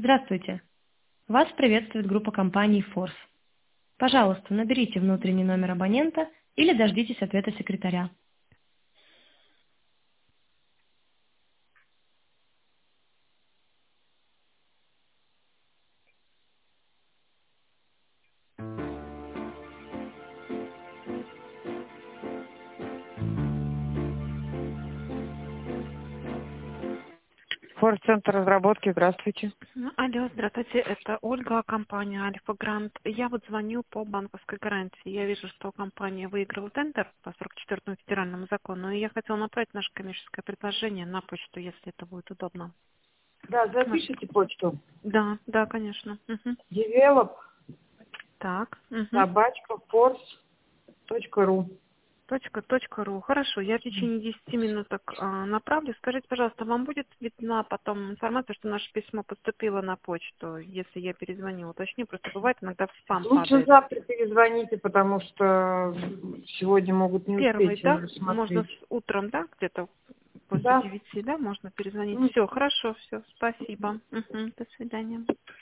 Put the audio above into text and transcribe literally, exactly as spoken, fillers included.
Здравствуйте. Вас приветствует группа компаний Force. Пожалуйста, наберите внутренний номер абонента или дождитесь ответа секретаря. Форс-центр разработки, здравствуйте. Ну, Алло, здравствуйте, это Ольга, компания Альфа Грант. Я вот звоню по банковской гарантии. Я вижу, что компания выиграла тендер по сорок четвёртому федеральному закону, и я хотела направить наше коммерческое предложение на почту, если это будет удобно. Да, Может, запишите почту. Да, да, конечно. Мгм. Develop Так. Мгм. собачка force.ru. Точка, точка ру. Хорошо, я в течение десяти минуток а, направлю. Скажите, пожалуйста, вам будет видна потом информация, что наше письмо поступило на почту, если я перезвоню, уточню, просто бывает иногда в спам Лучше падает. завтра перезвоните, потому что сегодня могут не Первый, успеть да? Можно рассмотреть. с утром, да, где-то после Да. девяти, да, можно перезвонить. М. Все, хорошо, все, спасибо. Мгм, до свидания.